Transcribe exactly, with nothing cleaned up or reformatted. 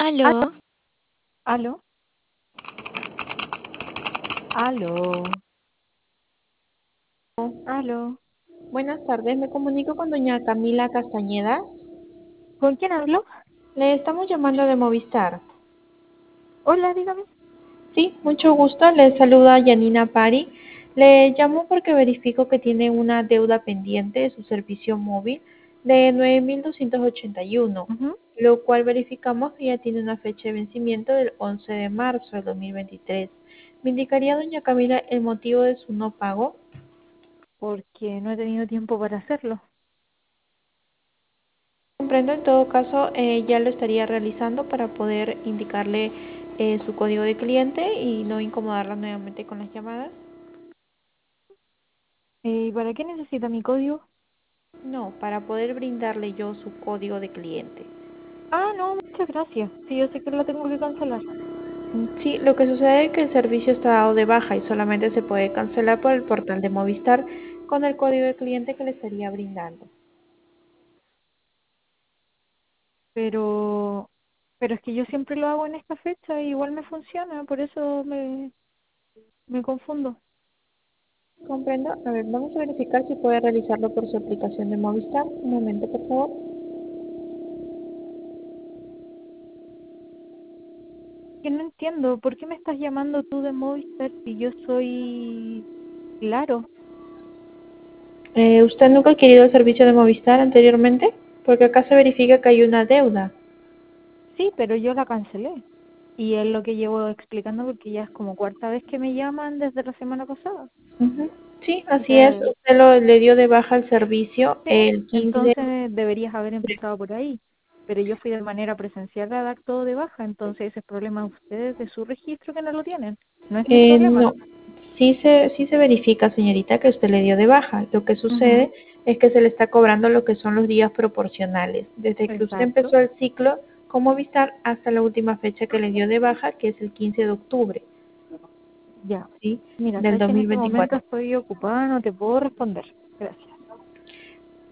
Aló, ¿Aló? ¿Aló? ¿Aló? Buenas tardes, me comunico con doña Camila Castañeda. ¿Con quién hablo? Le estamos llamando de Movistar. Hola, dígame. Sí, mucho gusto, le saluda Yanina Pari. Le llamo porque verifico que tiene una deuda pendiente de su servicio móvil de nueve mil doscientos ochenta y uno, Ujú. lo cual verificamos que ya tiene una fecha de vencimiento del once de marzo del dos mil veintitrés. ¿Me indicaría, doña Camila, el motivo de su no pago? Porque no he tenido tiempo para hacerlo. Comprendo, en todo caso, eh, ya lo estaría realizando para poder indicarle eh, su código de cliente y no incomodarla nuevamente con las llamadas. Eh, ¿para qué necesita mi código? No, para poder brindarle yo su código de cliente. Ah, no, muchas gracias. Sí, yo sé que la tengo que cancelar. Mm, Sí, lo que sucede es que el servicio está dado de baja y solamente se puede cancelar por el portal de Movistar con el código de cliente que le estaría brindando. Pero, pero es que yo siempre lo hago en esta fecha y igual me funciona, por eso me, me confundo. Comprendo. A ver, vamos a verificar si puede realizarlo por su aplicación de Movistar. Un momento, por favor. Que no entiendo, ¿por qué me estás llamando tú de Movistar si yo soy Claro? Eh, ¿usted nunca ha adquirido el servicio de Movistar anteriormente? Porque acá se verifica que hay una deuda. Sí, pero yo la cancelé. Y es lo que llevo explicando porque ya es como cuarta vez que me llaman desde la semana pasada. Ujú. Sí, así es. Entonces, Usted lo, le dio de baja el servicio sí, el quince de entonces deberías haber octubre. empezado por ahí. Pero yo fui de manera presencial a dar todo de baja, entonces ese es problema de ustedes, de su registro que no lo tienen. No es mi Eh, problema. no, sí se, sí se verifica, señorita, que usted le dio de baja. Lo que Ujú. sucede es que se le está cobrando lo que son los días proporcionales. Desde que usted Exacto. empezó el ciclo con Movistar hasta la última fecha que le dio de baja, que es el quince de octubre, Ya. ¿sí? Mira, Del sabes que en este momento dos mil veinticuatro. estoy ocupada, no te puedo responder. Gracias.